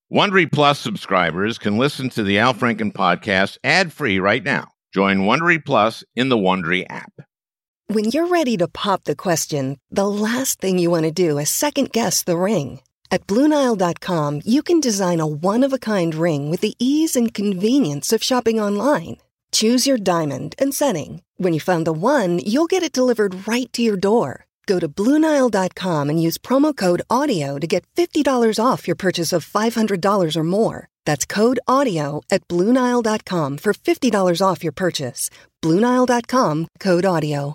Wondery Plus subscribers can listen to the Al Franken podcast ad-free right now. Join Wondery Plus in the Wondery app. When you're ready to pop the question, the last thing you want to do is second-guess the ring. At BlueNile.com, you can design a one-of-a-kind ring with the ease and convenience of shopping online. Choose your diamond and setting. When you find the one, you'll get it delivered right to your door. Go to BlueNile.com and use promo code AUDIO to get $50 off your purchase of $500 or more. That's code AUDIO at BlueNile.com for $50 off your purchase. BlueNile.com, code AUDIO.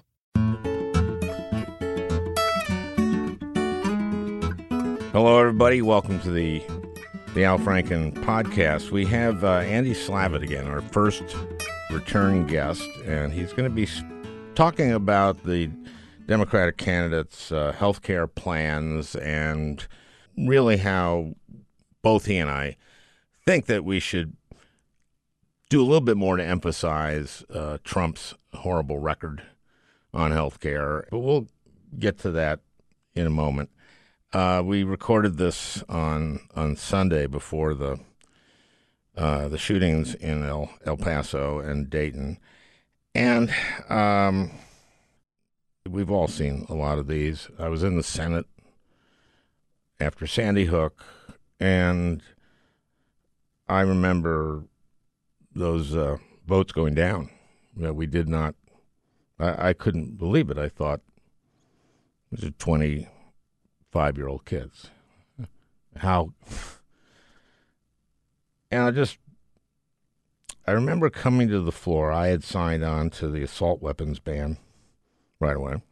Hello, everybody. Welcome to the Al Franken podcast. We have Andy Slavitt again, our first return guest, and he's going to be talking about the Democratic candidates' health care plans and really how both he and I think that we should do a little bit more to emphasize Trump's horrible record on health care. But we'll get to that in a moment. We recorded this on Sunday before the shootings in El Paso and Dayton. And we've all seen a lot of these. I was in the Senate after Sandy Hook, and I remember those votes going down. That we did not. I couldn't believe it. I thought these are 25-year-old kids. How? And I remember coming to the floor. I had signed on to the assault weapons ban right away,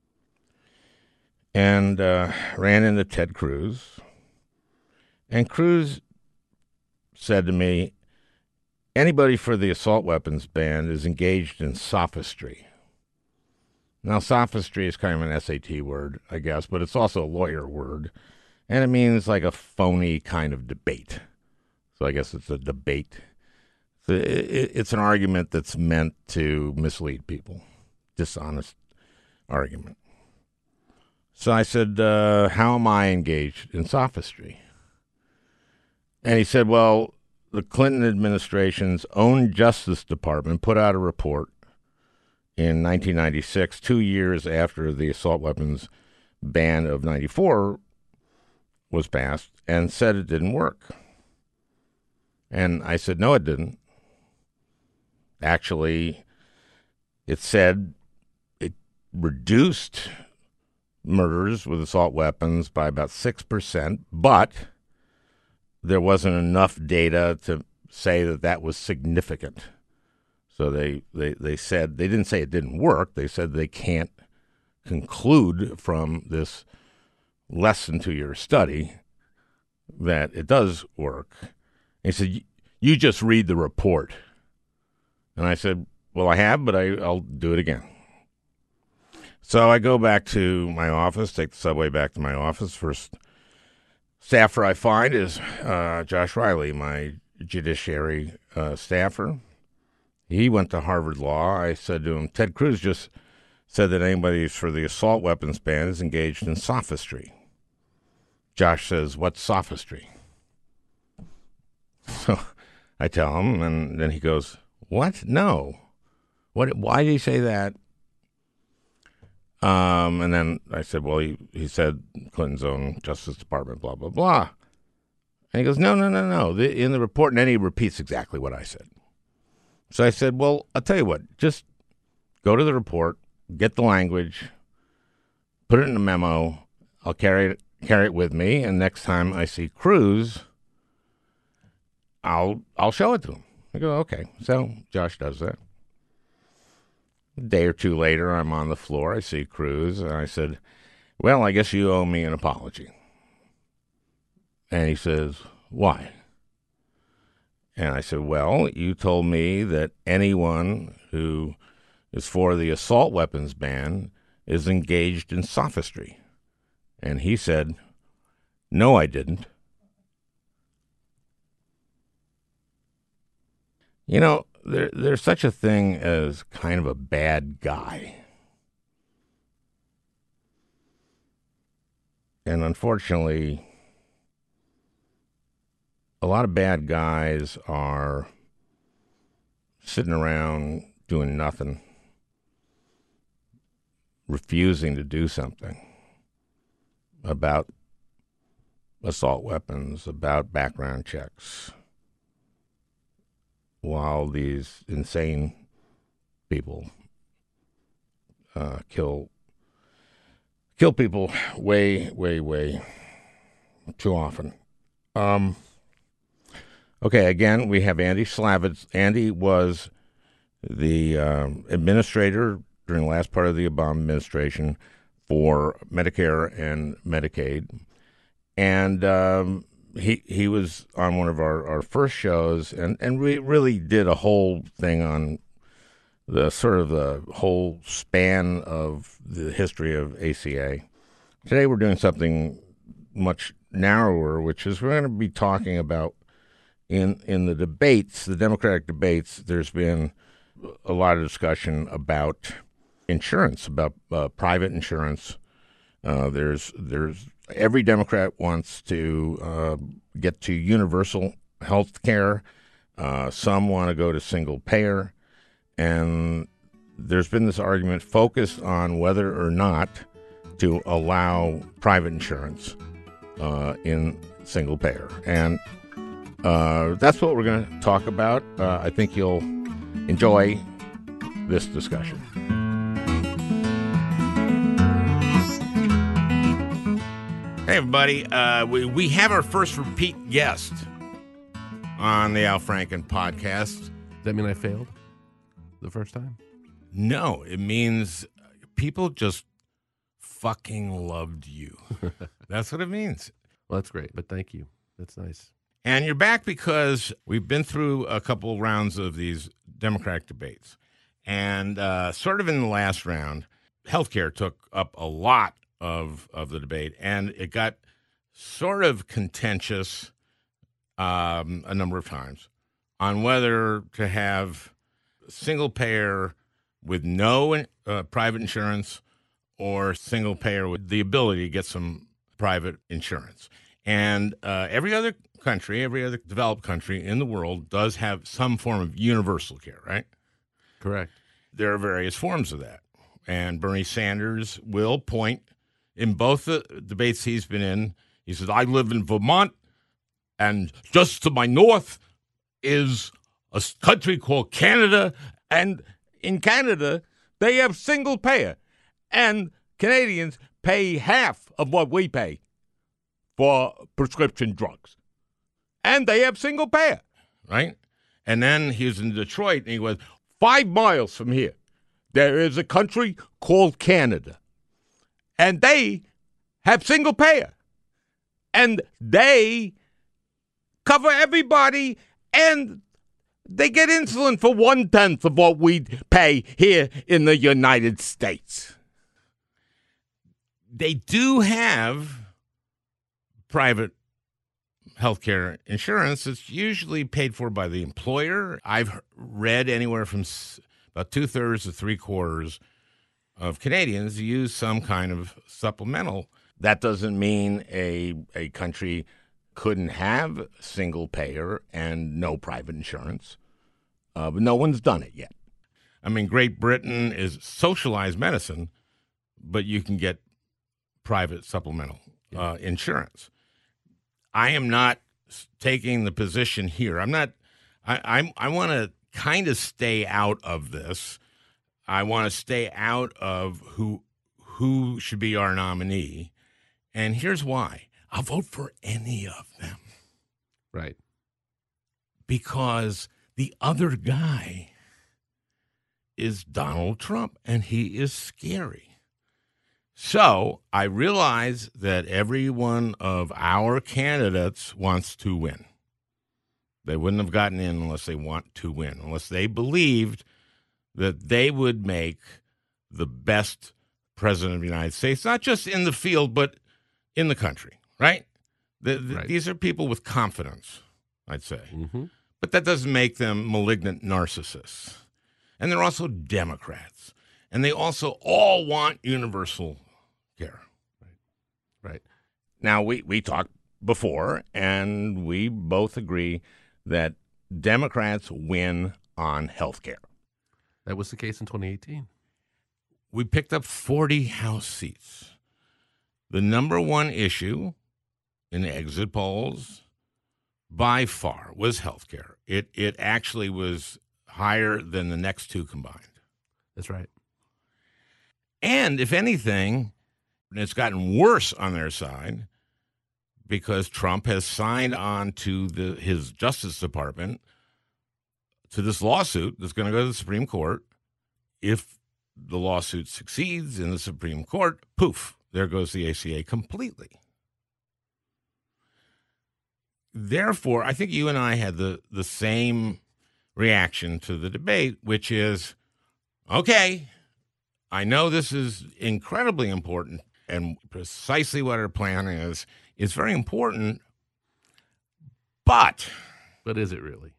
and ran into Ted Cruz. And Cruz said to me, anybody for the assault weapons ban is engaged in sophistry. Now, sophistry is kind of an SAT word, I guess, but it's also a lawyer word, and it means like a phony kind of debate. So I guess it's a debate. It's an argument that's meant to mislead people, dishonest argument. So I said, how am I engaged in sophistry? And he said, well, the Clinton administration's own Justice Department put out a report in 1996, 2 years after the assault weapons ban of 94 was passed, and said it didn't work. And I said, no, it didn't. Actually, it said reduced murders with assault weapons by about 6%, but there wasn't enough data to say that was significant. So they said, they didn't say it didn't work. They said they can't conclude from this less than 2-year study that it does work. And he said, you just read the report. And I said, well, I have, but I'll do it again. So I go back to my office, take the subway back to my office. First staffer I find is Josh Riley, my judiciary staffer. He went to Harvard Law. I said to him, Ted Cruz just said that anybody for the assault weapons ban is engaged in sophistry. Josh says, what's sophistry? So I tell him, and then he goes, what? No. What? Why did he say that? And then I said, well, he said Clinton's own Justice Department, blah, blah, blah. And he goes, no. In the report, and then he repeats exactly what I said. So I said, well, I'll tell you what, just go to the report, get the language, put it in a memo. I'll carry it with me, and next time I see Cruz, I'll show it to him. I go, okay. So Josh does that. A day or two later, I'm on the floor. I see Cruz, and I said, well, I guess you owe me an apology. And he says, why? And I said, well, you told me that anyone who is for the assault weapons ban is engaged in sophistry. And he said, no, I didn't. You know, there's such a thing as kind of a bad guy. And unfortunately, a lot of bad guys are sitting around doing nothing, refusing to do something about assault weapons, about background checks, while these insane people kill people way, way, way too often. Okay, again, we have Andy Slavitz. Andy was the administrator during the last part of the Obama administration for Medicare and Medicaid. And he was on one of our first shows, and we really did a whole thing on the sort of the whole span of the history of ACA. Today we're doing something much narrower, which is we're going to be talking about in the debates, the Democratic debates, there's been a lot of discussion about insurance, about private insurance. There's every Democrat wants to get to universal health care. Some want to go to single payer. And there's been this argument focused on whether or not to allow private insurance in single payer. And that's what we're going to talk about. I think you'll enjoy this discussion. Hey, everybody. We have our first repeat guest on the Al Franken podcast. Does that mean I failed the first time? No, it means people just fucking loved you. That's what it means. Well, that's great, but thank you. That's nice. And you're back because we've been through a couple rounds of these Democratic debates. And sort of in the last round, healthcare took up a lot of the debate, and it got sort of contentious a number of times on whether to have single payer with no private insurance or single payer with the ability to get some private insurance. And every other country, every other developed country in the world does have some form of universal care, right? Correct. There are various forms of that. And Bernie Sanders will point in both the debates he's been in. He says, I live in Vermont, and just to my north is a country called Canada. And in Canada, they have single payer. And Canadians pay half of what we pay for prescription drugs. And they have single payer, right? And then he was in Detroit, and he was 5 miles from here. There is a country called Canada, and they have single payer. And they cover everybody, and they get insulin for 1/10 of what we pay here in the United States. They do have private healthcare insurance. It's usually paid for by the employer. I've read anywhere from about 2/3 to 3/4 of Canadians use some kind of supplemental. That doesn't mean a country couldn't have single payer and no private insurance, but no one's done it yet. I mean, Great Britain is socialized medicine, but you can get private supplemental insurance. I am not taking the position here. I'm not. I want to kind of stay out of this. I want to stay out of who should be our nominee, and here's why. I'll vote for any of them. Right. Because the other guy is Donald Trump, and he is scary. So I realize that every one of our candidates wants to win. They wouldn't have gotten in unless they want to win, unless they believed that they would make the best president of the United States, not just in the field, but in the country, right? Right. These are people with confidence, I'd say. Mm-hmm. But that doesn't make them malignant narcissists. And they're also Democrats. And they also all want universal care. Right. Now, we talk before, and we both agree that Democrats win on health care. That was the case in 2018. We picked up 40 House seats. The number one issue in exit polls by far was health care. It actually was higher than the next two combined. That's right. And if anything, it's gotten worse on their side because Trump has signed on to his Justice Department to this lawsuit that's going to go to the Supreme Court. If the lawsuit succeeds in the Supreme Court, poof, there goes the ACA completely. Therefore, I think you and I had the same reaction to the debate, which is, okay, I know this is incredibly important, and precisely what our plan is very important, but is it really?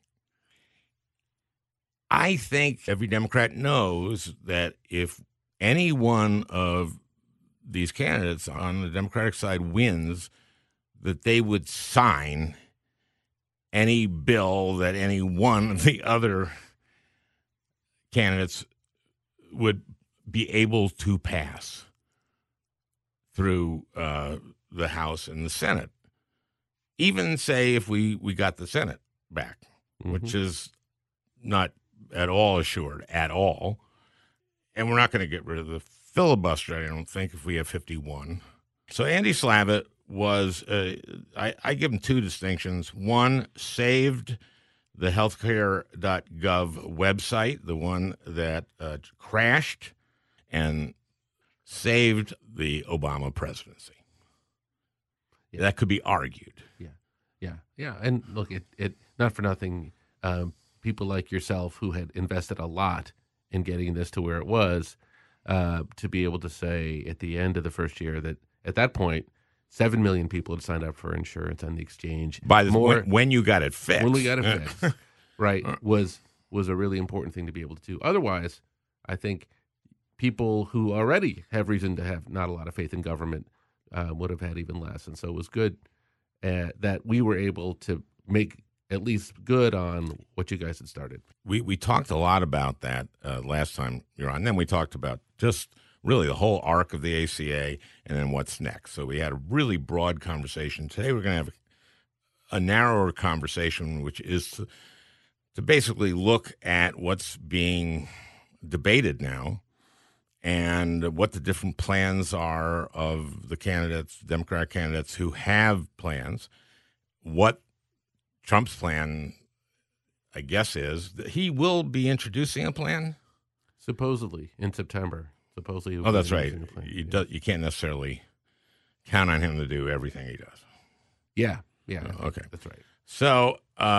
I think every Democrat knows that if any one of these candidates on the Democratic side wins, that they would sign any bill that any one of the other candidates would be able to pass through the House and the Senate. Even say if we got the Senate back, which is not at all assured at all. And we're not going to get rid of the filibuster, I don't think, if we have 51. So Andy Slavitt was, I give him two distinctions. One, saved the healthcare.gov website, the one that crashed, and saved the Obama presidency. Yeah. That could be argued. Yeah. And look, it not for nothing, people like yourself who had invested a lot in getting this to where it was, to be able to say at the end of the first year that at that point, 7 million people had signed up for insurance on the exchange. By this, when you got it fixed. When we got it fixed, right, was a really important thing to be able to do. Otherwise, I think people who already have reason to have not a lot of faith in government would have had even less. And so it was good that we were able to make at least good on what you guys had started. We talked a lot about that last time you were on. Then we talked about just really the whole arc of the ACA and then what's next. So we had a really broad conversation. Today we're going to have a narrower conversation, which is to basically look at what's being debated now and what the different plans are of the candidates, Democratic candidates who have plans, what Trump's plan, I guess, is that he will be introducing a plan. Supposedly in September. Oh, that's right. You can't necessarily count on him to do everything he does. Yeah. Okay. That's right. So,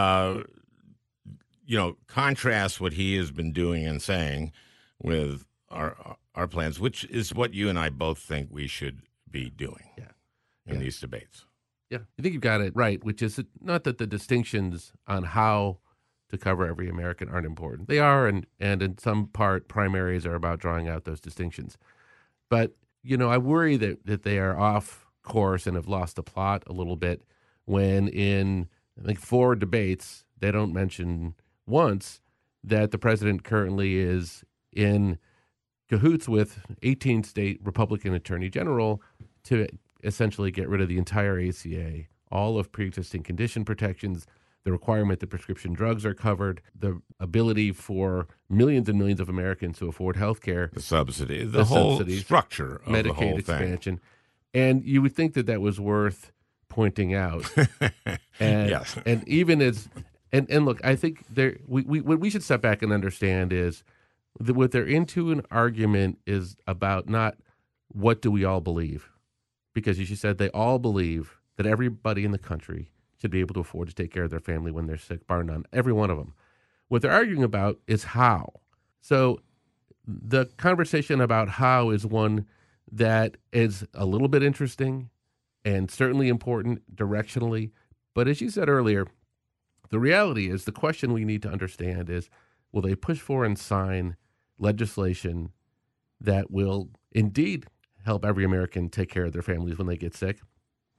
contrast what he has been doing and saying with our plans, which is what you and I both think we should be doing in these debates. Yeah, I think you've got it right, which is not that the distinctions on how to cover every American aren't important. They are, and in some part, primaries are about drawing out those distinctions. But, I worry that they are off course and have lost the plot a little bit when in, I think, 4 debates, they don't mention once that the president currently is in cahoots with 18 state Republican attorney general to essentially get rid of the entire ACA, all of pre-existing condition protections, the requirement that prescription drugs are covered, the ability for millions and millions of Americans to afford health care. The subsidy, the whole structure of Medicaid the whole expansion. And you would think that that was worth pointing out. And, yes. And even as, and look, I think what we should step back and understand is that what they're into an argument is about not what do we all believe. Because as you said, they all believe that everybody in the country should be able to afford to take care of their family when they're sick, bar none, every one of them. What they're arguing about is how. So the conversation about how is one that is a little bit interesting and certainly important directionally. But as you said earlier, the reality is the question we need to understand is, will they push for and sign legislation that will indeed help every American take care of their families when they get sick?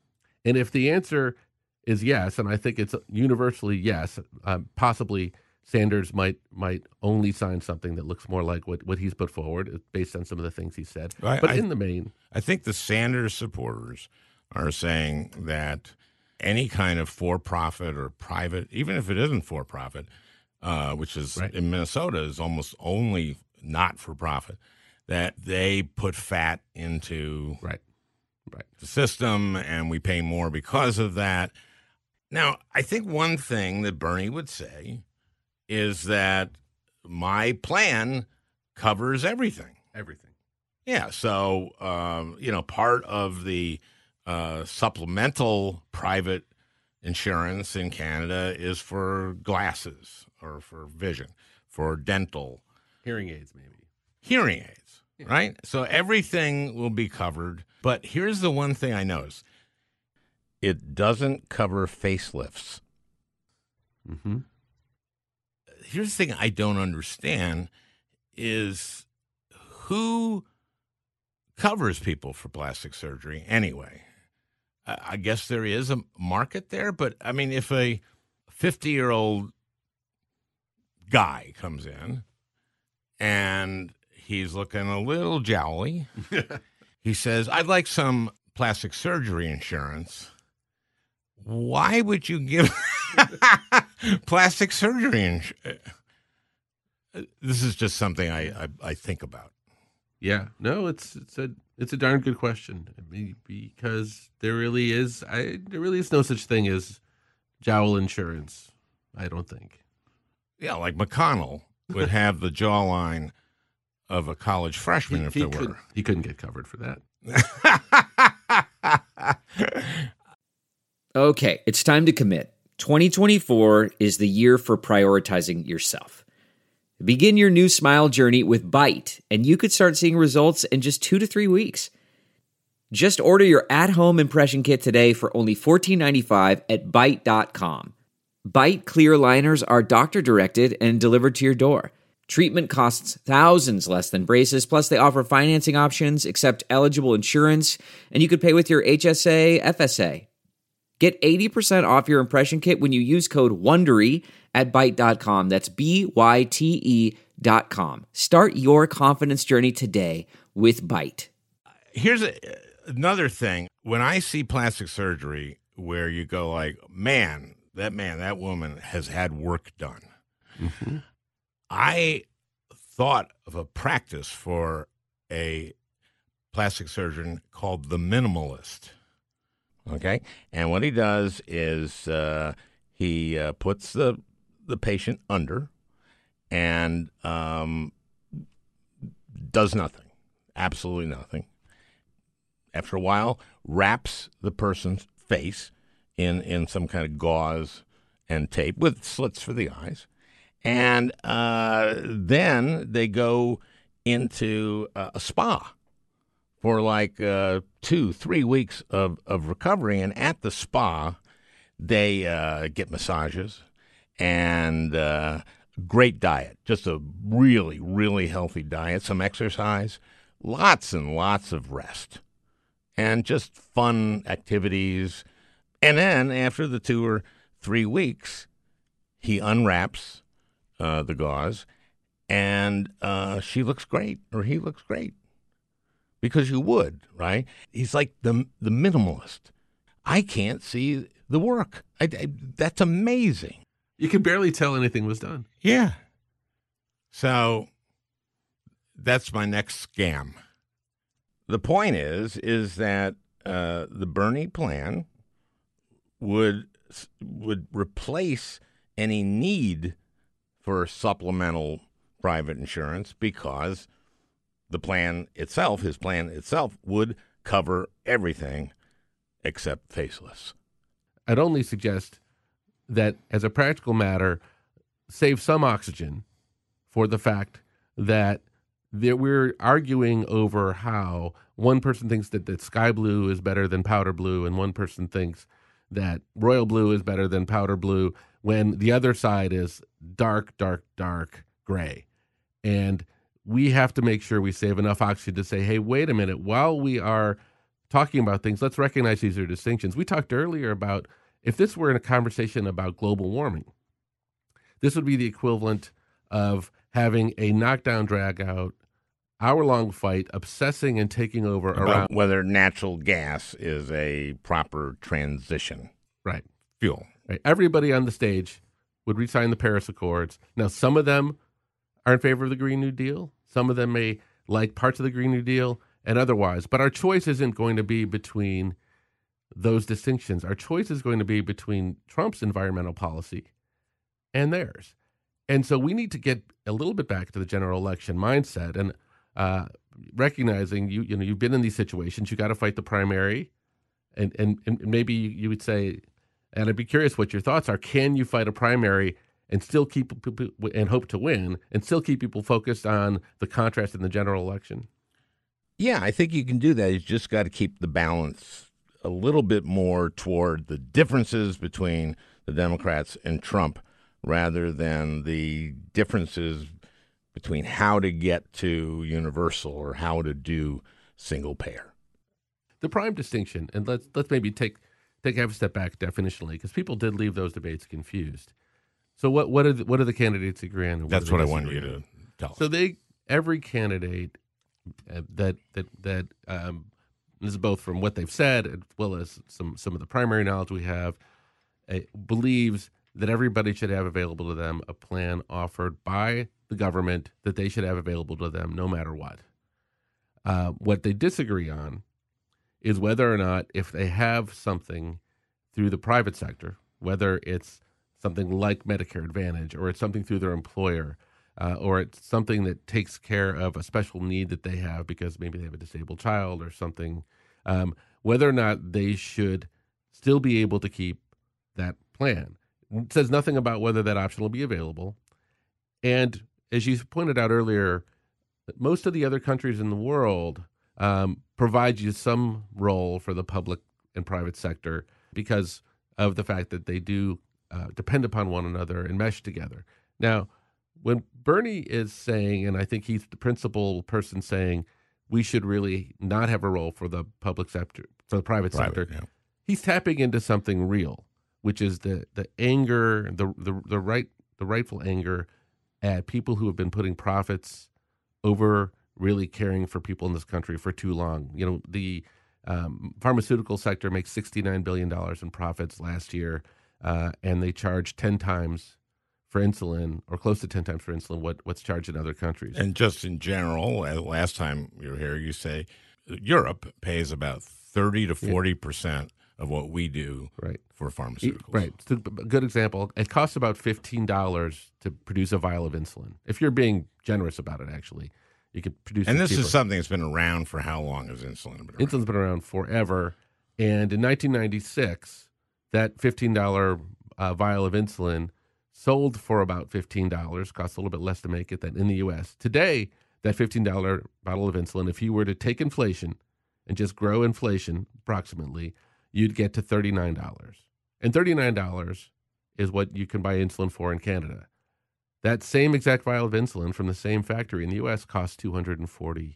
And if the answer is yes, and I think it's universally yes, possibly Sanders might only sign something that looks more like what he's put forward based on some of the things he said. But in the main, I think the Sanders supporters are saying that any kind of for-profit or private, even if it isn't for-profit, which is in Minnesota is almost only not for profit, that they put fat into the system and we pay more because of that. Now, I think one thing that Bernie would say is that my plan covers everything. Everything. Yeah. So, part of the supplemental private insurance in Canada is for glasses or for vision, for dental. Hearing aids, maybe. Hearing aids, right? So everything will be covered. But here's the one thing I noticed. It doesn't cover facelifts. Mm-hmm. Here's the thing I don't understand is who covers people for plastic surgery anyway? I guess there is a market there, but I mean, if a 50-year-old guy comes in and he's looking a little jowly, he says, I'd like some plastic surgery insurance. Why would you give plastic surgery insurance? This is just something I think about. Yeah, no, it's a darn good question. I mean, because there really is no such thing as jowl insurance. I don't think. Yeah, like McConnell would have the jawline of a college freshman if there were. He couldn't get covered for that. Okay, it's time to commit. 2024 is the year for prioritizing yourself. Begin your new smile journey with Byte, and you could start seeing results in just 2 to 3 weeks. Just order your at-home impression kit today for only $14.95 at Byte.com. Byte clear liners are doctor-directed and delivered to your door. Treatment costs thousands less than braces, plus they offer financing options, accept eligible insurance, and you could pay with your HSA, FSA. Get 80% off your impression kit when you use code WONDERY at Byte.com. That's BYTE.com. Start your confidence journey today with Byte. Here's another thing. When I see plastic surgery where you go like, that woman has had work done. Mm-hmm. I thought of a practice for a plastic surgeon called the minimalist. Okay, and what he does is he puts the patient under and does nothing, absolutely nothing. After a while, wraps the person's face in some kind of gauze and tape with slits for the eyes, and then they go into a spa for like 2-3 weeks of recovery. And at the spa, they get massages and great diet, just a really, really healthy diet, some exercise, lots and lots of rest, and just fun activities. And then after the 2 or 3 weeks, he unwraps the gauze, and she looks great, or he looks great. Because you would, right? He's like the minimalist. I can't see the work. That's amazing. You could barely tell anything was done. Yeah. So that's my next scam. The point is that the Bernie plan would replace any need for supplemental private insurance because the plan itself, his plan itself, would cover everything except faceless. I'd only suggest that, as a practical matter, save some oxygen for the fact that we're arguing over how one person thinks that sky blue is better than powder blue, and one person thinks that royal blue is better than powder blue, when the other side is dark, dark, dark gray. And we have to make sure we save enough oxygen to say, hey, wait a minute, while we are talking about things, let's recognize these are distinctions. We talked earlier about if this were in a conversation about global warming, this would be the equivalent of having a knockdown, drag-out, hour-long fight, obsessing and taking over about around whether natural gas is a proper transition right. fuel. Right. Everybody on the stage would re-sign the Paris Accords. Now, some of them are in favor of the Green New Deal. Some of them may like parts of the Green New Deal and otherwise. But our choice isn't going to be between those distinctions. Our choice is going to be between Trump's environmental policy and theirs. And so we need to get a little bit back to the general election mindset and recognizing you've been in these situations. You got to fight the primary, and maybe you would say, and I'd be curious what your thoughts are. Can you fight a primary and still keep and hope to win, and still keep people focused on the contrast in the general election? Yeah, I think you can do that. You just got to keep the balance a little bit more toward the differences between the Democrats and Trump rather than the differences between how to get to universal or how to do single payer. The prime distinction, and let's maybe take half a step back definitionally, because people did leave those debates confused. So what do the candidates agree on? That's what I want you to tell us. So every candidate that this is both from what they've said as well as some of the primary knowledge we have, believes that everybody should have available to them a plan offered by the government that they should have available to them no matter what. What they disagree on is whether or not if they have something through the private sector, whether it's something like Medicare Advantage or it's something through their employer, or it's something that takes care of a special need that they have because maybe they have a disabled child or something, whether or not they should still be able to keep that plan. It says nothing about whether that option will be available. And as you pointed out earlier, most of the other countries in the world provide you some role for the public and private sector because of the fact that they do depend upon one another and mesh together. Now, when Bernie is saying, and I think he's the principal person saying, we should really not have a role for the public sector, for the private sector, yeah. He's tapping into something real, which is the anger, the rightful anger at people who have been putting profits over really caring for people in this country for too long. You know, the pharmaceutical sector makes $69 billion in profits last year, and they charge 10 times for insulin, or close to 10 times for insulin, what's charged in other countries. And just in general, last time you were here, you say Europe pays about 30 to 40% of what we do for pharmaceuticals. Right. So a good example, it costs about $15 to produce a vial of insulin. If you're being generous about it, actually, you could produce And it this cheaper. is something that's been around for how long has insulin been around? Insulin's been around forever. And in 1996, that $15 vial of insulin sold for about $15, cost a little bit less to make it than in the U.S. Today, that $15 bottle of insulin, if you were to take inflation and just grow inflation approximately, you'd get to $39. And $39 is what you can buy insulin for in Canada. That same exact vial of insulin from the same factory in the U.S. costs $240.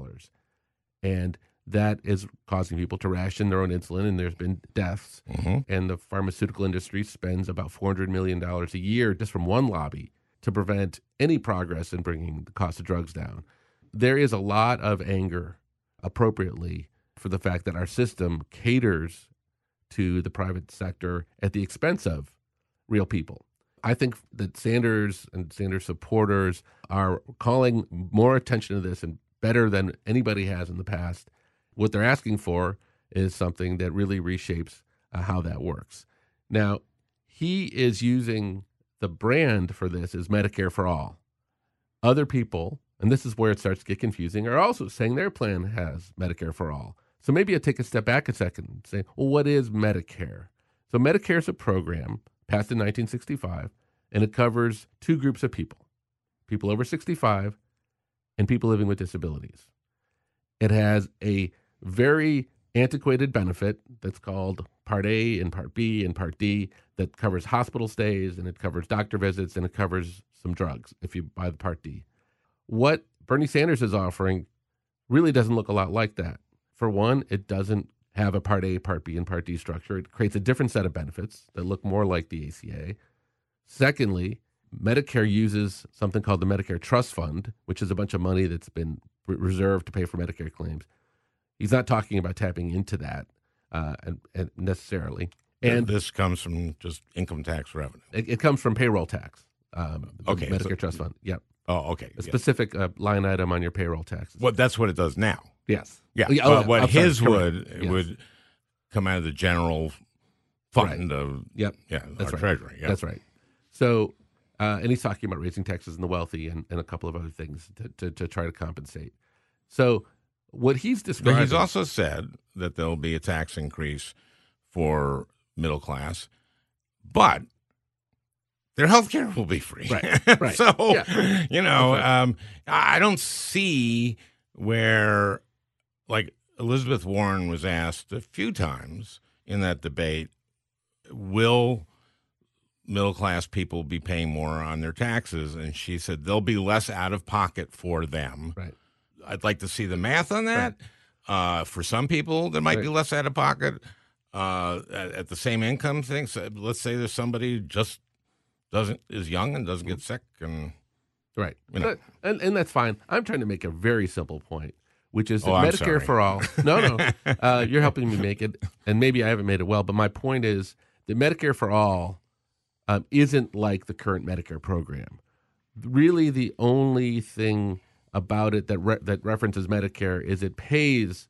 And that is causing people to ration their own insulin, and there's been deaths. Mm-hmm. And the pharmaceutical industry spends about $400 million a year just from one lobby to prevent any progress in bringing the cost of drugs down. There is a lot of anger, appropriately, for the fact that our system caters to the private sector at the expense of real people. I think that Sanders and Sanders supporters are calling more attention to this and better than anybody has in the past. What they're asking for is something that really reshapes how that works. Now, he is using the brand for this is Medicare for All. Other people, and this is where it starts to get confusing, are also saying their plan has Medicare for All. So maybe I take a step back a second and say, well, what is Medicare? So Medicare is a program passed in 1965, and it covers two groups of people over 65 and people living with disabilities. It has a very antiquated benefit that's called Part A and Part B and Part D that covers hospital stays, and it covers doctor visits, and it covers some drugs if you buy the Part D. What Bernie Sanders is offering really doesn't look a lot like that. For one, it doesn't have a Part A, Part B, and Part D structure. It creates a different set of benefits that look more like the ACA. Secondly, Medicare uses something called the Medicare Trust Fund, which is a bunch of money that's been reserved to pay for Medicare claims. He's not talking about tapping into that and necessarily. And this comes from just income tax revenue. It comes from payroll tax. Okay, Medicare Trust Fund. Yep. Oh, okay. A specific line item on your payroll taxes. Well, that's what it does now. Yes. Yeah. Oh, What I'm sorry, his correct. would come out of the general fund of Yep. our treasury. Yeah. That's right. So, and he's talking about raising taxes on the wealthy and a couple of other things to try to compensate. So, what he's describing. But he's also said that there'll be a tax increase for middle class, but their health care will be free. Right. So, yeah. I don't see where, like, Elizabeth Warren was asked a few times in that debate, will middle-class people be paying more on their taxes? And she said they'll be less out of pocket for them. Right. I'd like to see the math on that. For some people, there might be less out of pocket at the same income thing. So let's say there's somebody who just is young and doesn't get sick, and right, you know. and that's fine. I'm trying to make a very simple point, which is that I'm Medicare sorry. for all. No, you're helping me make it, and maybe I haven't made it well. But my point is that Medicare for all isn't like the current Medicare program. Really, the only thing about it that references Medicare is it pays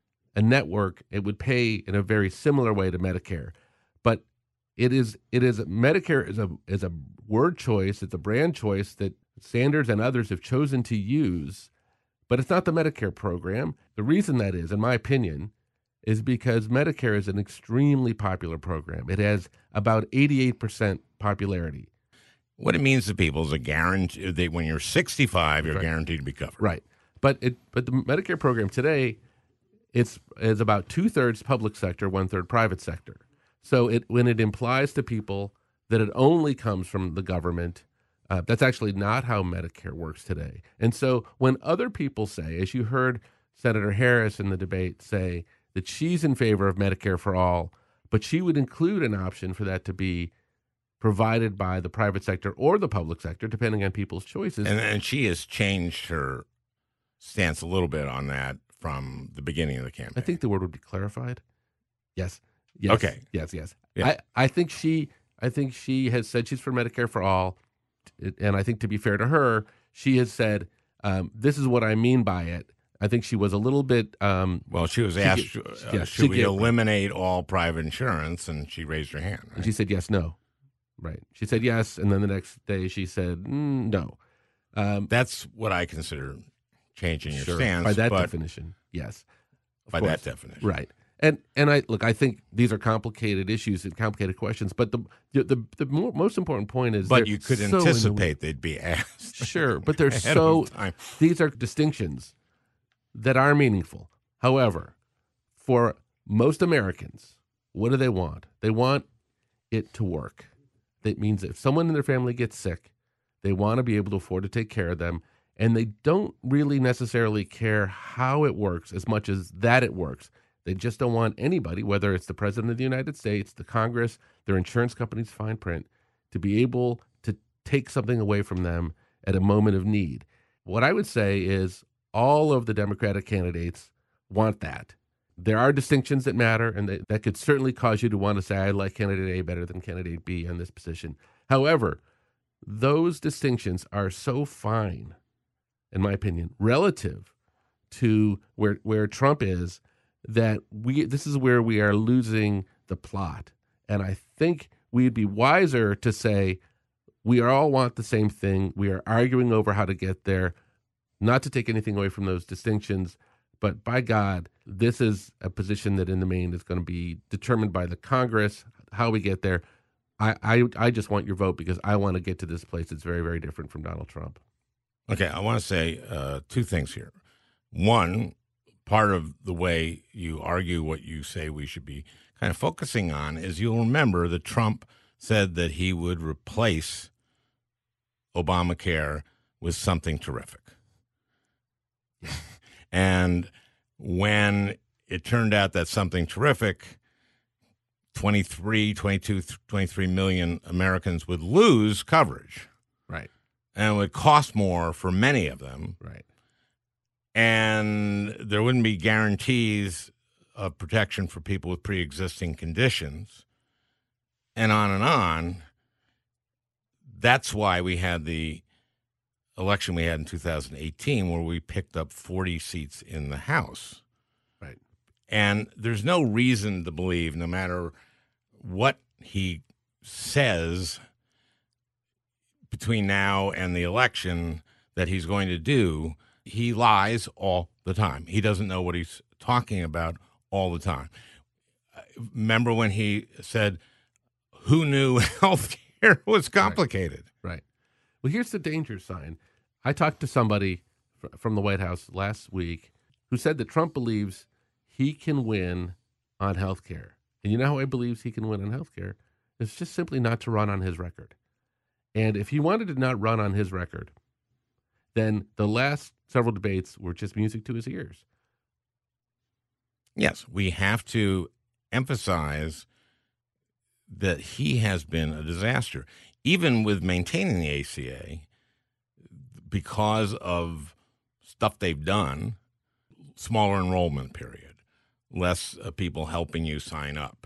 a network. It would pay in a very similar way to Medicare, but it is Medicare is a word choice. It's a brand choice that Sanders and others have chosen to use, but it's not the Medicare program. The reason that is, in my opinion, is because Medicare is an extremely popular program. It has about 88% popularity. What it means to people is a guarantee that when you're 65, you're guaranteed to be covered. Right. But the Medicare program today, is about 2/3 public sector, 1/3 private sector. So when it implies to people that it only comes from the government, that's actually not how Medicare works today. And so when other people say, as you heard Senator Harris in the debate say, that she's in favor of Medicare for all, but she would include an option for that to be provided by the private sector or the public sector, depending on people's choices. And she has changed her stance a little bit on that from the beginning of the campaign. I think the word would be clarified. Yes. Okay. Yes. Yeah. I think she has said she's for Medicare for all, and I think to be fair to her, she has said this is what I mean by it. I think she was a little bit. Well, she was asked, should we eliminate all private insurance? And she raised her hand. Right? And she said yes, no. Right. She said yes, and then the next day she said no. That's what I consider changing your Sure. stance. By that definition, yes. By that definition. Right. And I think these are complicated issues and complicated questions, but the most important point is, but you could anticipate they'd be asked. Sure, but they're ahead of time. These are distinctions that are meaningful. However, for most Americans, what do they want? They want it to work. That means if someone in their family gets sick, they want to be able to afford to take care of them, and they don't really necessarily care how it works as much as that it works. They just don't want anybody, whether it's the President of the United States, the Congress, their insurance company's fine print, to be able to take something away from them at a moment of need. What I would say is all of the Democratic candidates want that. There are distinctions that matter, and that could certainly cause you to want to say, I like candidate A better than candidate B on this position. However, those distinctions are so fine, in my opinion, relative to where Trump is, that this is where we are losing the plot. And I think we'd be wiser to say we all want the same thing. We are arguing over how to get there, not to take anything away from those distinctions. But by God, this is a position that in the main is going to be determined by the Congress, how we get there. I just want your vote because I want to get to this place that's very, very different from Donald Trump. Okay, I want to say two things here. One, part of the way you argue what you say we should be kind of focusing on is you'll remember that Trump said that he would replace Obamacare with something terrific. And when it turned out that something terrific, 23 million Americans would lose coverage. Right. And it would cost more for many of them. Right. And there wouldn't be guarantees of protection for people with pre-existing conditions, and on and on. That's why we had the election we had in 2018, where we picked up 40 seats in the House. Right. And there's no reason to believe, no matter what he says between now and the election, that he's going to do. He lies all the time. He doesn't know what he's talking about all the time. Remember when he said, who knew health care was complicated? Right. Well, here's the danger sign. I talked to somebody from the White House last week who said that Trump believes he can win on health care. And you know how he believes he can win on health care? It's just simply not to run on his record. And if he wanted to not run on his record, then the last several debates were just music to his ears. Yes, we have to emphasize that he has been a disaster, even with maintaining the ACA, because of stuff they've done, smaller enrollment period, less people helping you sign up,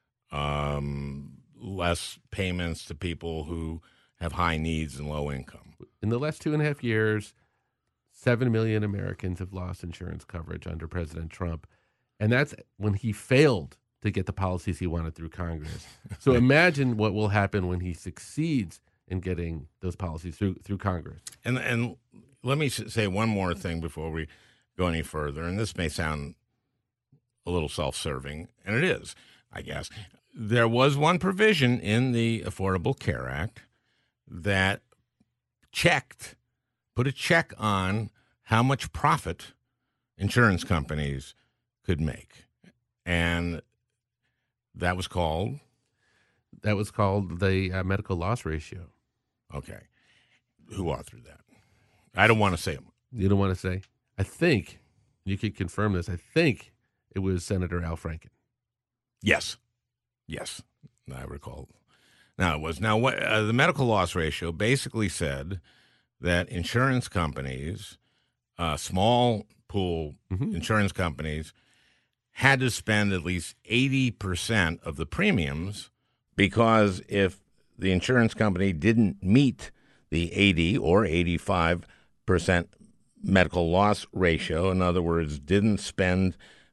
less payments to people who have high needs and low income. In the last 2.5 years, 7 million Americans have lost insurance coverage under President Trump. And that's when he failed to get the policies he wanted through Congress. So imagine what will happen when he succeeds in getting those policies through Congress. And let me say one more thing before we go any further. And this may sound a little self-serving, and it is, I guess. There was one provision in the Affordable Care Act that put a check on how much profit insurance companies could make. And that was called? That was called the medical loss ratio. Okay. Who authored that? I don't want to say them. You don't want to say? I think, you could confirm this, I think it was Senator Al Franken. Yes, I recall. Now, it was. Now, what the medical loss ratio basically said that insurance companies, small pool insurance companies, had to spend at least 80% of the premiums, because if the insurance company didn't meet the 80 or 85% medical loss ratio, in other words, didn't spend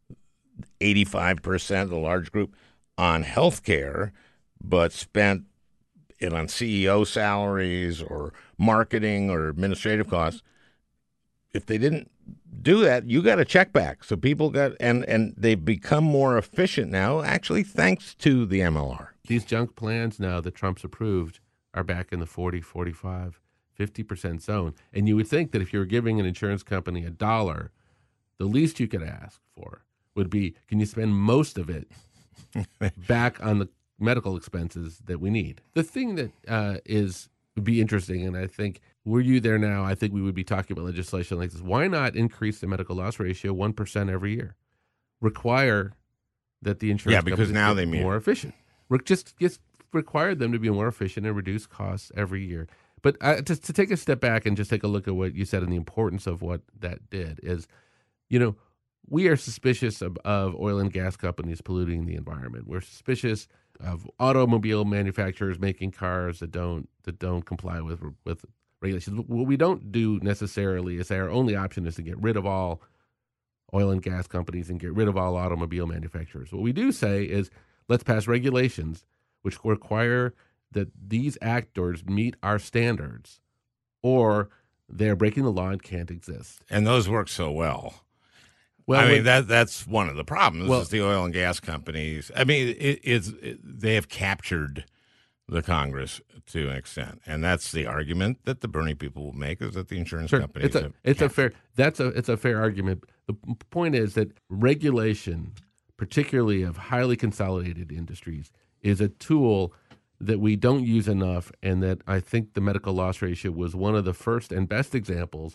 85%, the large group, on health care, but spent it on CEO salaries or marketing or administrative costs, if they didn't do that, you got a check back. So people got, and they've become more efficient now, actually, thanks to the MLR. These junk plans now that Trump's approved are back in the 40, 45, 50% zone. And you would think that if you were giving an insurance company $1, the least you could ask for would be, can you spend most of it back on the medical expenses that we need? The thing that would be interesting, and I think, were you there now, I think we would be talking about legislation like this. Why not increase the medical loss ratio 1% every year? Require that the insurance because now they be more efficient. Just require them to be more efficient and reduce costs every year. But to take a step back and just take a look at what you said and the importance of what that did is, we are suspicious of oil and gas companies polluting the environment. We're suspicious of automobile manufacturers making cars that don't comply with regulations. What we don't do necessarily is say our only option is to get rid of all oil and gas companies and get rid of all automobile manufacturers. What we do say is let's pass regulations which require that these actors meet our standards, or they're breaking the law and can't exist. And those work so well. Well, I mean, that's one of the problems is the oil and gas companies. I mean, they have captured the Congress to an extent, and that's the argument that the Bernie people will make, is that the insurance companies it's a fair argument. The point is that regulation, particularly of highly consolidated industries, is a tool that we don't use enough, and that I think the medical loss ratio was one of the first and best examples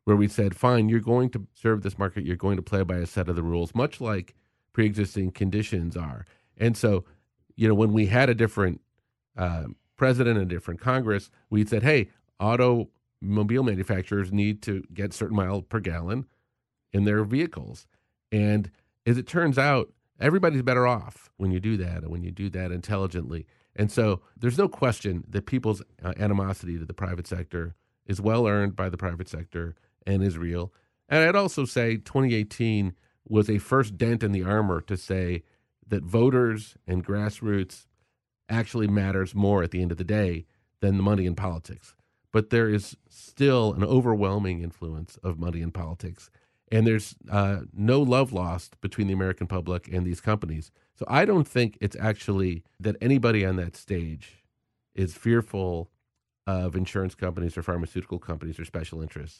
where we said, fine, you're going to serve this market, you're going to play by a set of the rules, much like pre-existing conditions are. And so, when we had a different president and a different Congress, we said, hey, automobile manufacturers need to get certain miles per gallon in their vehicles. And as it turns out, everybody's better off when you do that and when you do that intelligently. And so there's no question that people's animosity to the private sector is well earned by the private sector and is real. And I'd also say 2018 was a first dent in the armor to say that voters and grassroots actually matters more at the end of the day than the money in politics. But there is still an overwhelming influence of money in politics. And there's no love lost between the American public and these companies. So I don't think it's actually that anybody on that stage is fearful of insurance companies or pharmaceutical companies or special interests.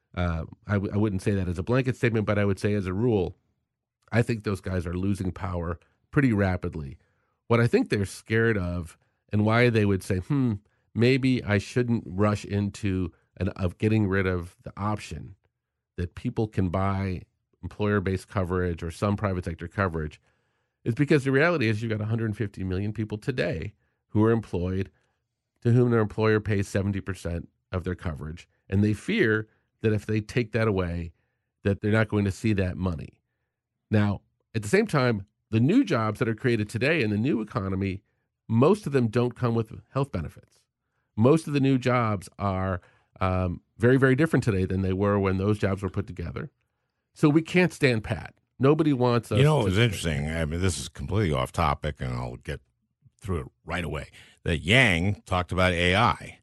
I wouldn't say that as a blanket statement, but I would say as a rule, I think those guys are losing power pretty rapidly. What I think they're scared of and why they would say, maybe I shouldn't rush into of getting rid of the option that people can buy employer-based coverage or some private sector coverage is because the reality is you've got 150 million people today who are employed to whom their employer pays 70% of their coverage. And they fear that if they take that away, that they're not going to see that money. Now, at the same time, the new jobs that are created today in the new economy, most of them don't come with health benefits. Most of the new jobs are very, very different today than they were when those jobs were put together. So we can't stand pat. Nobody wants us. It was interesting. I mean, this is completely off topic, and I'll get through it right away. That Yang talked about AI.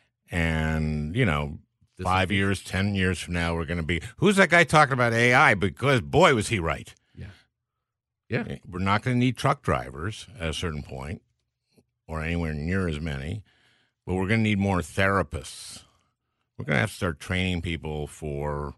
And, 5 years, 10 years from now, we're going to be, who's that guy talking about AI? Because, boy, was he right. Yeah. We're not going to need truck drivers at a certain point or anywhere near as many, but we're going to need more therapists. We're going to have to start training people for,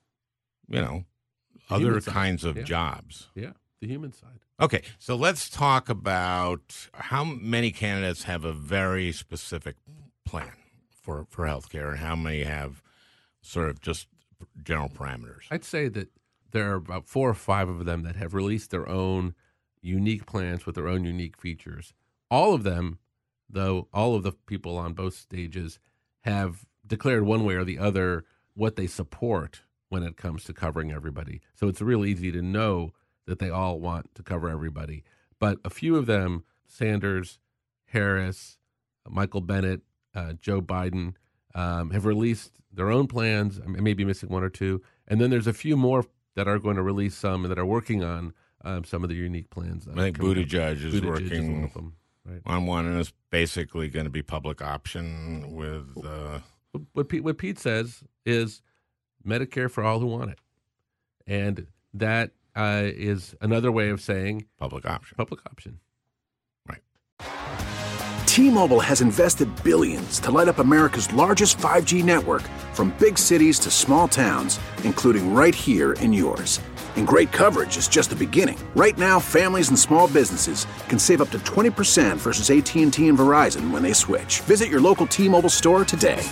other kinds of jobs. Yeah, the human side. Okay, so let's talk about how many candidates have a very specific plan for healthcare and how many have sort of just general parameters. I'd say that there are about 4 or 5 of them that have released their own unique plans with their own unique features. All of them, though, all of the people on both stages have declared one way or the other what they support when it comes to covering everybody. So it's real easy to know that they all want to cover everybody. But a few of them, Sanders, Harris, Michael Bennett, Joe Biden, have released their own plans. I may be missing 1 or 2. And then there's a few more that are going to release some that are working on some of the unique plans. I think Buttigieg is working one of them, right? on one, and it's basically going to be public option with... What Pete says is Medicare for all who want it. And that is another way of saying... Public option. Public option. Right. T-Mobile has invested billions to light up America's largest 5G network, from big cities to small towns, including right here in yours. And great coverage is just the beginning. Right now, families and small businesses can save up to 20% versus AT&T and Verizon when they switch. Visit your local T-Mobile store today.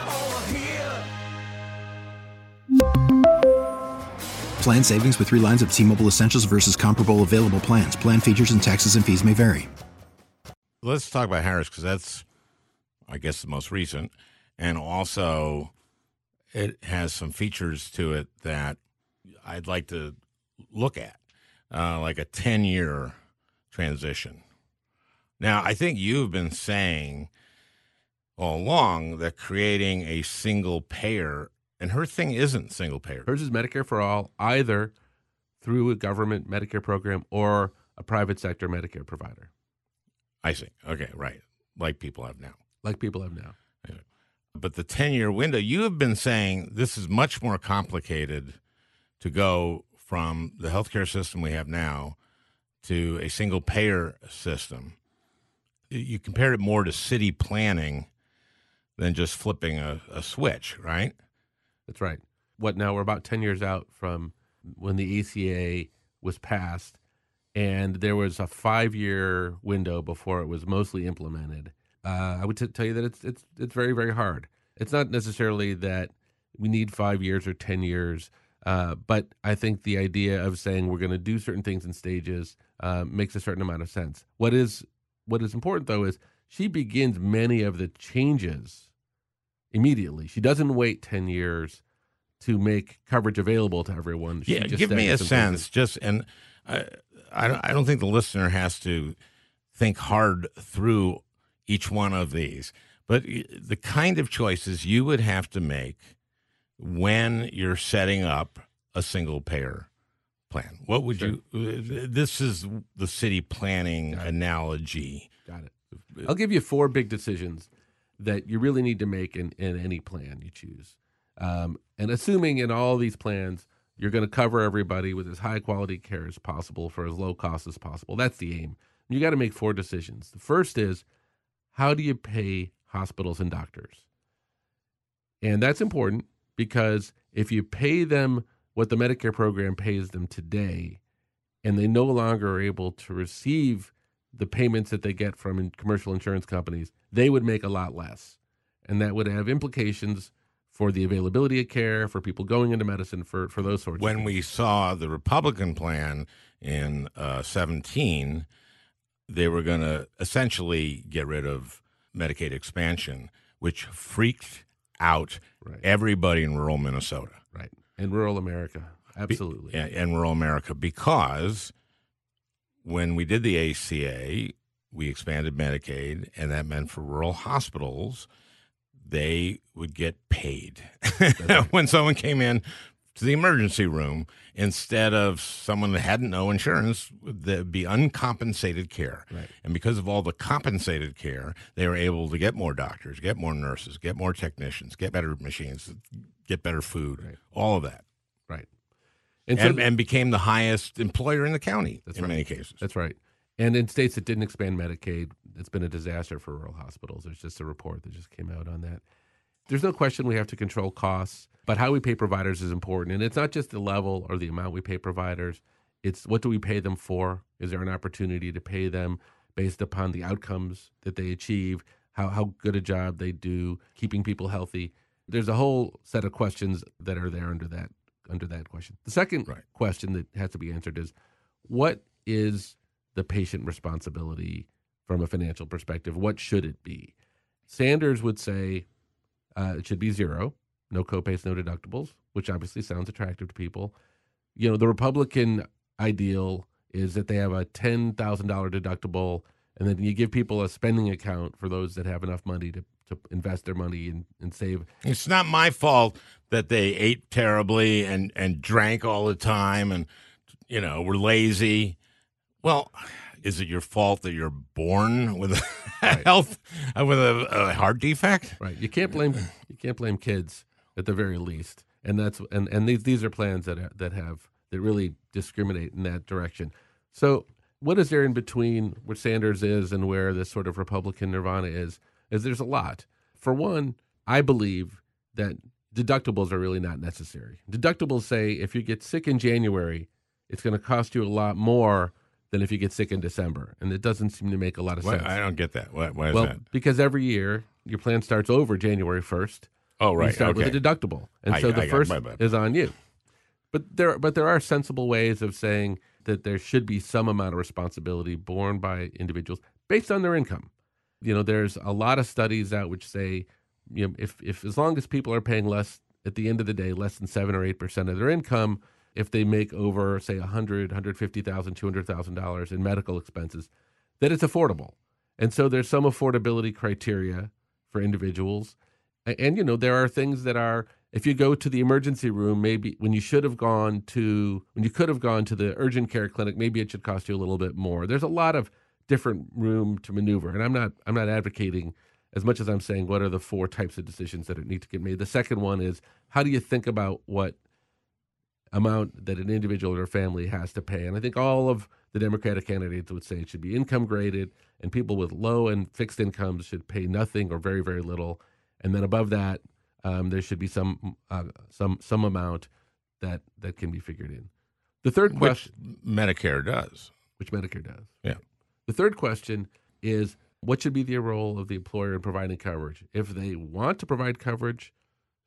Plan savings with 3 lines of T-Mobile Essentials versus comparable available plans. Plan features and taxes and fees may vary. Let's talk about Harris because that's, I guess, the most recent. And also, it has some features to it that I'd like to look at, like a 10-year transition. Now, I think you've been saying all along that creating a single payer, and her thing isn't single payer. Hers is Medicare for all, either through a government Medicare program or a private sector Medicare provider. I see. Okay, right. Like people have now. Anyway. But the 10-year window, you have been saying this is much more complicated to go from the healthcare system we have now to a single payer system. You compared it more to city planning than just flipping a switch, right? That's right. We're about 10 years out from when the ACA was passed, and there was a 5-year window before it was mostly implemented. I would tell you that it's very, very hard. It's not necessarily that we need 5 years or 10 years. But I think the idea of saying we're going to do certain things in stages makes a certain amount of sense. What is important, though, is she begins many of the changes immediately. She doesn't wait 10 years to make coverage available to everyone. She just give me a sense. I don't think the listener has to think hard through each one of these, but the kind of choices you would have to make when you're setting up a single payer plan. What would you? This is the city planning analogy. Got it. I'll give you 4 big decisions that you really need to make in any plan you choose. And assuming in all these plans, you're going to cover everybody with as high quality care as possible for as low cost as possible. That's the aim. You got to make 4 decisions. The first is, how do you pay hospitals and doctors? And that's important because if you pay them what the Medicare program pays them today, and they no longer are able to receive the payments that they get from commercial insurance companies, they would make a lot less. And that would have implications for the availability of care, for people going into medicine, for those sorts of things. When we saw the Republican plan in 17, they were going to essentially get rid of Medicaid expansion, which freaked out everybody in rural Minnesota. Right. And rural America. Absolutely. And rural America, because when we did the ACA, we expanded Medicaid, and that meant for rural hospitals, they would get paid when someone came in to the emergency room instead of someone that hadn't no insurance. There'd be uncompensated care. Right. And because of all the compensated care, they were able to get more doctors, get more nurses, get more technicians, get better machines, get better food, all of that. Right. And became the highest employer in the county in many cases. That's right. And in states that didn't expand Medicaid, it's been a disaster for rural hospitals. There's just a report that just came out on that. There's no question we have to control costs, but how we pay providers is important. And it's not just the level or the amount we pay providers. It's what do we pay them for? Is there an opportunity to pay them based upon the outcomes that they achieve, how good a job they do, keeping people healthy? There's a whole set of questions that are there under that question. The second question that has to be answered is, what is the patient responsibility from a financial perspective? What should it be? Sanders would say it should be 0, no copays, no deductibles, which obviously sounds attractive to people. You know, the Republican ideal is that they have a $10,000 deductible, and then you give people a spending account for those that have enough money to invest their money and save. It's not my fault that they ate terribly and drank all the time and, were lazy. Well, is it your fault that you're born with a heart defect? Right. You can't blame kids at the very least. And these are plans that really discriminate in that direction. So what is there in between where Sanders is and where this sort of Republican nirvana is there's a lot. For one, I believe that deductibles are really not necessary. Deductibles say if you get sick in January, it's going to cost you a lot more than if you get sick in December. And it doesn't seem to make a lot of sense. I don't get that. Why is that? Because every year your plan starts over January 1st. Oh, right. You start with a deductible. And so the first is on you. But there are sensible ways of saying that there should be some amount of responsibility borne by individuals based on their income. There's a lot of studies out which say, if as long as people are paying less at the end of the day, less than 7 or 8% of their income, if they make over, say, $100,000, $150,000, $200,000 in medical expenses, that it's affordable. And so there's some affordability criteria for individuals. And there are things that are, if you go to the emergency room, maybe when you could have gone to the urgent care clinic, maybe it should cost you a little bit more. There's a lot of different room to maneuver. And I'm not advocating as much as I'm saying what are the 4 types of decisions that need to get made. The second one is, how do you think about what amount that an individual or family has to pay? And I think all of the Democratic candidates would say it should be income graded, and people with low and fixed incomes should pay nothing or very, very little. And then above that, there should be some amount that can be figured in. The third question, which Medicare does. Yeah. The third question is, what should be the role of the employer in providing coverage? If they want to provide coverage,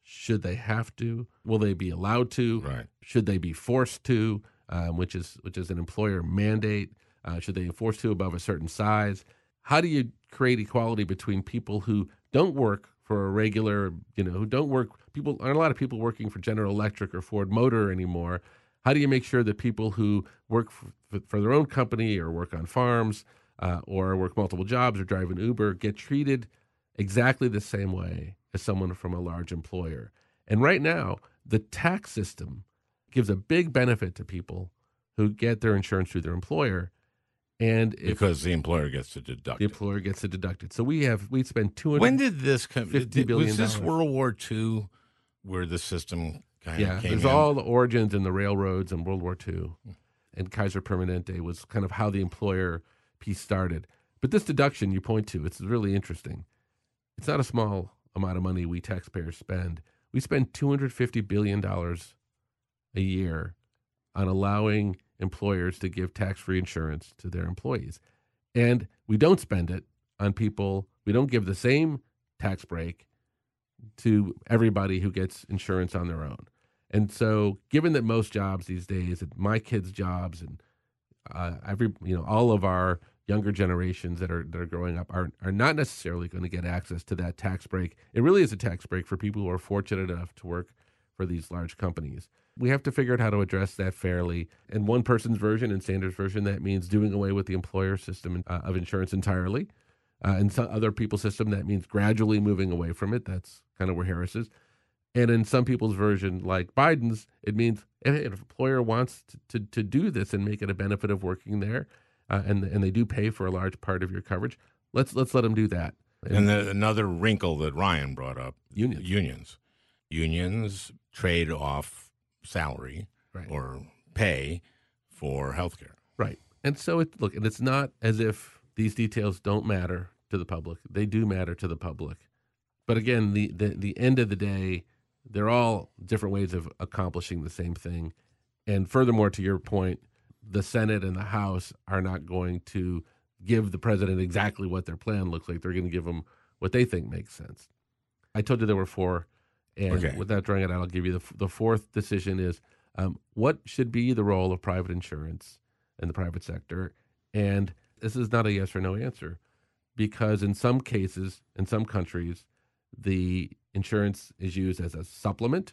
Should they have to? Will they be allowed to? Right. Should they be forced to? Which is an employer mandate. Should they be forced to above a certain size? How do you create equality between people who don't work for a regular, who don't work? Aren't a lot of people working for General Electric or Ford Motor anymore. How do you make sure that people who work for their own company or work on farms or work multiple jobs or drive an Uber get treated exactly the same way as someone from a large employer? And right now, the tax system gives a big benefit to people who get their insurance through their employer. And because the employer gets to deduct the employer gets to deduct it. So we spent $250 When did this come? billion. Was this World War II where the system kind of came there's in? all the origins in the railroads in World War II. And Kaiser Permanente was kind of how the employer piece started. But this deduction you point to, it's really interesting. It's not a small amount of money we taxpayers spend. We spend $250 billion a year on allowing employers to give tax-free insurance to their employees. And we don't spend it on people, we don't give the same tax break to everybody who gets insurance on their own. And so given that most jobs these days, my kids' jobs and all of our younger generations that are growing up are not necessarily going to get access to that tax break. It really is a tax break for people who are fortunate enough to work for these large companies. We have to figure out how to address that fairly. In one person's version, in Sanders' version, that means doing away with the employer system of insurance entirely. In some other people's system, that means gradually moving away from it. That's kind of where Harris is. And in some people's version, like Biden's, it means if an employer wants to do this and make it a benefit of working there, and they do pay for a large part of your coverage, let's let them do that. And another wrinkle that Ryan brought up, unions. Unions trade off salary or pay for health care. Right. And so, and it's not as if these details don't matter to the public. They do matter to the public. But again, the end of the day, they're all different ways of accomplishing the same thing. And furthermore, to your point, the Senate and the House are not going to give the president exactly what their plan looks like. They're going to give them what they think makes sense. I told you there were four. And without drawing it out, I'll give you the fourth decision is what should be the role of private insurance in the private sector? And this is not a yes or no answer, because in some cases, in some countries, the insurance is used as a supplement.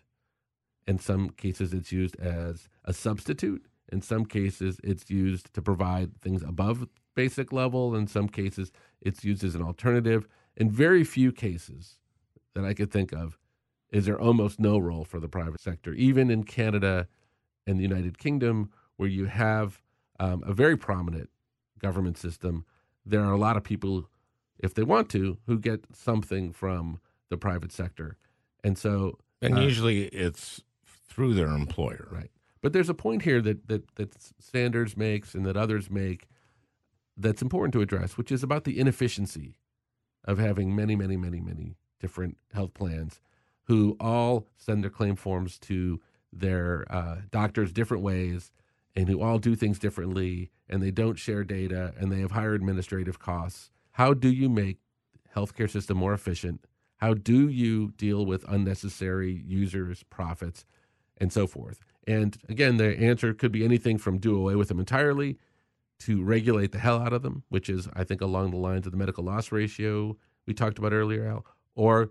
In some cases, it's used as a substitute. In some cases, it's used to provide things above basic level. In some cases, it's used as an alternative. In very few cases that I could think of, is there almost no role for the private sector. Even in Canada and the United Kingdom, where you have a very prominent government system, there are a lot of people, if they want to, who get something from the private sector. And so... And usually it's through their employer. Right. But there's a point here that Sanders makes and that others make that's important to address, which is about the inefficiency of having many, many, many, many different health plans who all send their claim forms to their doctors different ways and who all do things differently, and they don't share data, and they have higher administrative costs. How do you make the healthcare system more efficient? How do you deal with unnecessary users' profits and so forth? And again, the answer could be anything from do away with them entirely to regulate the hell out of them, which is, I think, along the lines of the medical loss ratio we talked about earlier, Al, or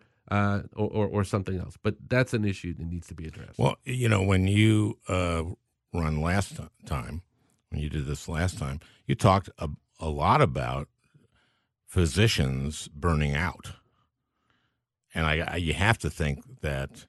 something else. But that's an issue that needs to be addressed. Well, when you run last time, when you did this last time, you talked a lot about physicians burning out. And you have to think that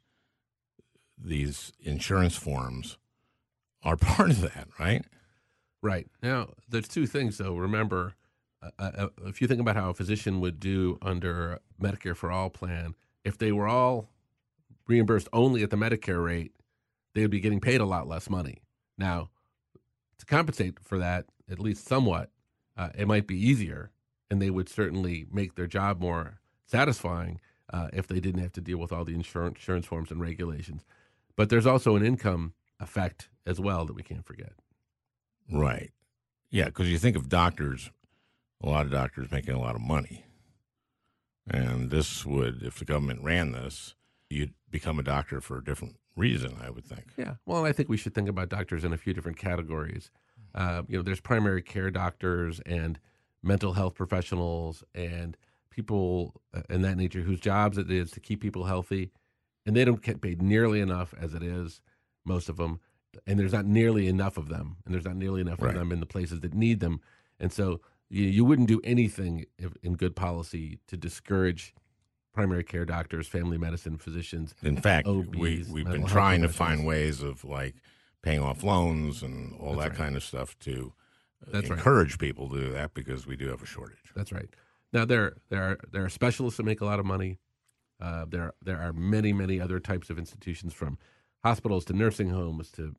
these insurance forms are part of that, right? Right. Now, there's two things, though. Remember, if you think about how a physician would do under Medicare for All plan, if they were all reimbursed only at the Medicare rate, they would be getting paid a lot less money. Now, to compensate for that, at least somewhat, it might be easier, and they would certainly make their job more satisfying if they didn't have to deal with all the insurance forms and regulations. But there's also an income effect as well that we can't forget. Right. Yeah, because you think of doctors, a lot of doctors making a lot of money. And this would, if the government ran this, you'd become a doctor for a different reason, I would think. Yeah. Well, I think we should think about doctors in a few different categories. There's primary care doctors and mental health professionals and people in that nature whose jobs it is to keep people healthy, and they don't get paid nearly enough as it is, most of them, and there's not nearly enough of them, and there's not nearly enough Right. of them in the places that need them. And so you wouldn't do anything in good policy to discourage primary care doctors, family medicine physicians. In fact, OBs, we've mental been health trying to professionals. find ways of like paying off loans and all That's that right. kind of stuff to That's right. encourage people to do that, because we do have a shortage. That's right. Now there are specialists that make a lot of money. There are many other types of institutions, from hospitals to nursing homes to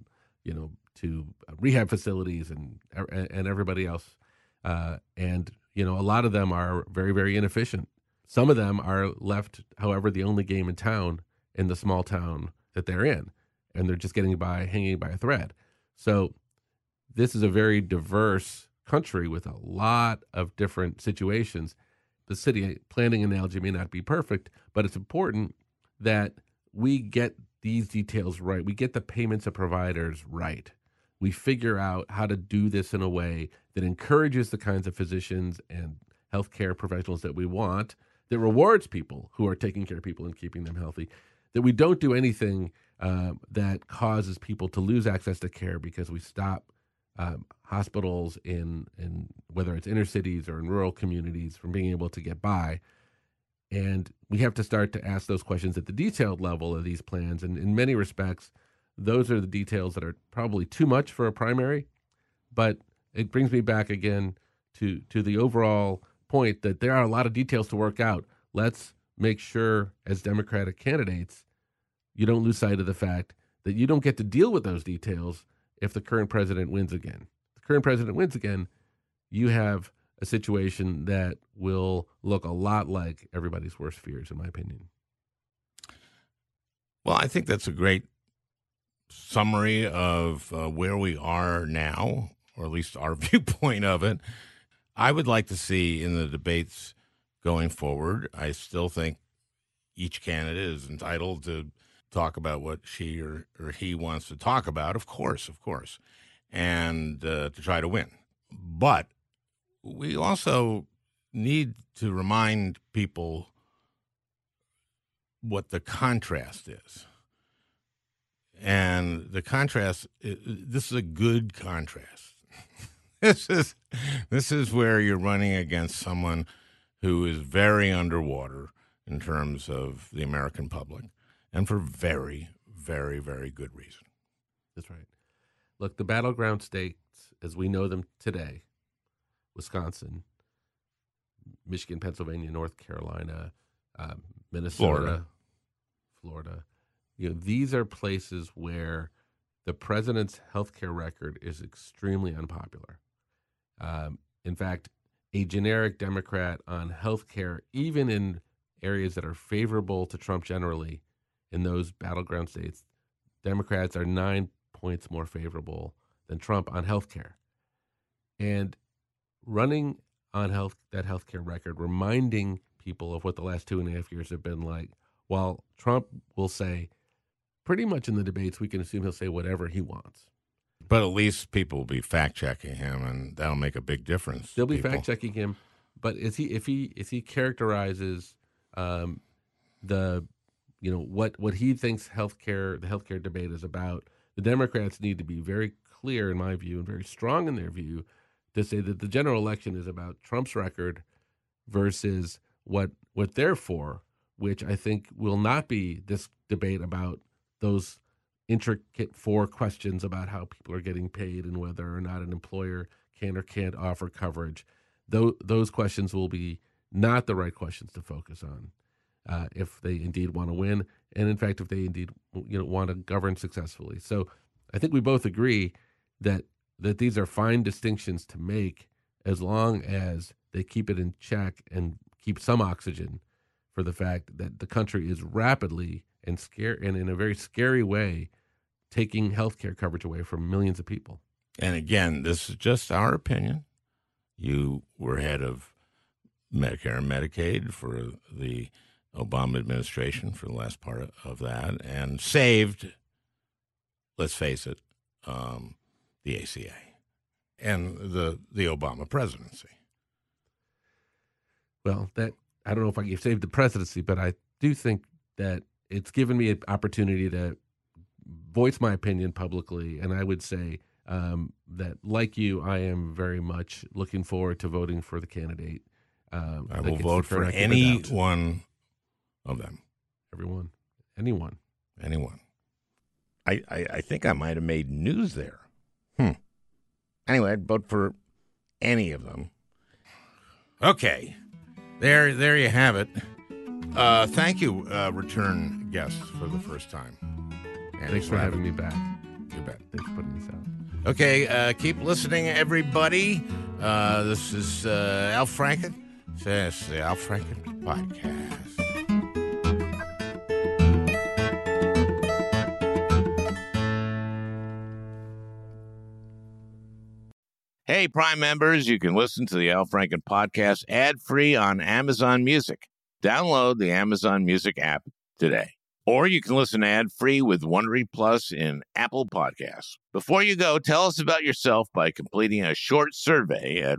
rehab facilities and everybody else. And a lot of them are very inefficient. Some of them are left, however, the only game in town in the small town that they're in, and they're just hanging by a thread. So this is a very diverse country with a lot of different situations. The city planning analogy may not be perfect, but it's important that we get these details right. We get the payments of providers right. We figure out how to do this in a way that encourages the kinds of physicians and healthcare professionals that we want, that rewards people who are taking care of people and keeping them healthy, that we don't do anything that causes people to lose access to care because we stop hospitals in whether it's inner cities or in rural communities from being able to get by. And we have to start to ask those questions at the detailed level of these plans. And in many respects, those are the details that are probably too much for a primary. But it brings me back again to the overall point that there are a lot of details to work out. Let's make sure, as Democratic candidates, you don't lose sight of the fact that you don't get to deal with those details if the current president wins again. If the current president wins again, you have a situation that will look a lot like everybody's worst fears, in my opinion. Well, I think that's a great summary of where we are now, or at least our viewpoint of it. I would like to see in the debates going forward, I still think each candidate is entitled to talk about what she or he wants to talk about, of course, and to try to win. But we also need to remind people what the contrast is. And the contrast, this is a good contrast. This is where you're running against someone who is very underwater in terms of the American public, and for very, very, very good reason. That's right. Look, the battleground states, as we know them today, Wisconsin, Michigan, Pennsylvania, North Carolina, Minnesota, Florida. These are places where the president's healthcare record is extremely unpopular. In fact, a generic Democrat on healthcare, even in areas that are favorable to Trump generally, in those battleground states, Democrats are 9 points more favorable than Trump on healthcare. And running on that healthcare record, reminding people of what the last 2.5 years have been like, while Trump will say, pretty much in the debates, we can assume he'll say whatever he wants. But at least people will be fact-checking him, and that'll make a big difference. They'll be fact-checking him, but if he characterizes what he thinks the healthcare debate is about, the Democrats need to be very clear, in my view, and very strong in their view, to say that the general election is about Trump's record versus what they're for, which I think will not be this debate about those intricate 4 questions about how people are getting paid and whether or not an employer can or can't offer coverage. Those questions will be not the right questions to focus on if they indeed want to win, and in fact, if they indeed want to govern successfully. So I think we both agree that these are fine distinctions to make, as long as they keep it in check and keep some oxygen for the fact that the country is rapidly and in a very scary way taking health care coverage away from millions of people. And again, this is just our opinion. You were head of Medicare and Medicaid for the Obama administration for the last part of that and saved, let's face it, the ACA and the Obama presidency. Well, that I don't know if I can save the presidency, but I do think that it's given me an opportunity to voice my opinion publicly, and I would say that, like you, I am very much looking forward to voting for the candidate. I will vote for any one of them. Anyone. I think I might have made news there. Anyway, I'd vote for any of them. Okay, there you have it. Thank you, return guests for the first time. And thanks for having me back. You bet. Thanks for putting this out. Okay, keep listening, everybody. This is Al Franken. It's the Al Franken Podcast. Hey, Prime members, you can listen to the Al Franken Podcast ad-free on Amazon Music. Download the Amazon Music app today. Or you can listen ad-free with Wondery Plus in Apple Podcasts. Before you go, tell us about yourself by completing a short survey at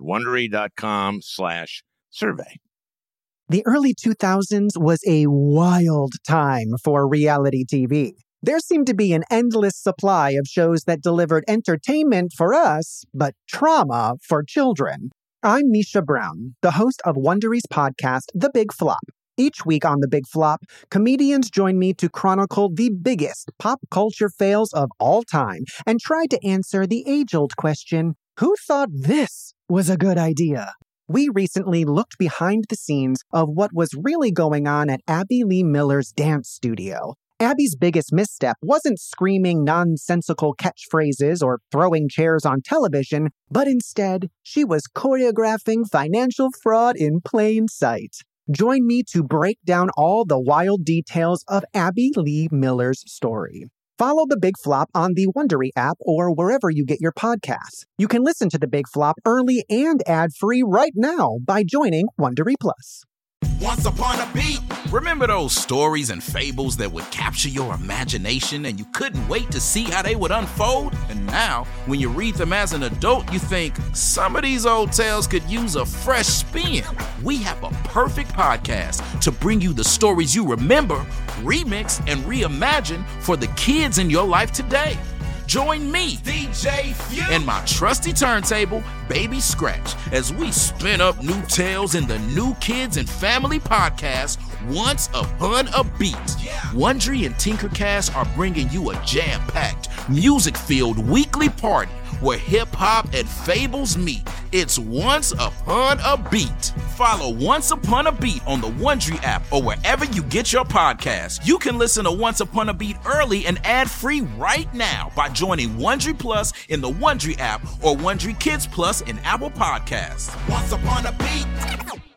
Wondery.com/survey. The early 2000s was a wild time for reality TV. There seemed to be an endless supply of shows that delivered entertainment for us, but trauma for children. I'm Misha Brown, the host of Wondery's podcast, The Big Flop. Each week on The Big Flop, comedians join me to chronicle the biggest pop culture fails of all time and try to answer the age-old question, who thought this was a good idea? We recently looked behind the scenes of what was really going on at Abby Lee Miller's dance studio. Abby's biggest misstep wasn't screaming nonsensical catchphrases or throwing chairs on television, but instead, she was choreographing financial fraud in plain sight. Join me to break down all the wild details of Abby Lee Miller's story. Follow The Big Flop on the Wondery app or wherever you get your podcasts. You can listen to The Big Flop early and ad-free right now by joining Wondery Plus. Once upon a beat. Remember those stories and fables that would capture your imagination and you couldn't wait to see how they would unfold? And now, when you read them as an adult, you think, some of these old tales could use a fresh spin. We have a perfect podcast to bring you the stories you remember, remix, and reimagine for the kids in your life today. Join me, DJ Few, and my trusty turntable, Baby Scratch, as we spin up new tales in the New Kids and Family podcast, Once Upon a Beat. Wondery and Tinkercast are bringing you a jam-packed, music-filled weekly party where hip-hop and fables meet. It's Once Upon a Beat. Follow Once Upon a Beat on the Wondery app or wherever you get your podcasts. You can listen to Once Upon a Beat early and ad-free right now by joining Wondery Plus in the Wondery app or Wondery Kids Plus in Apple Podcasts. Once Upon a Beat.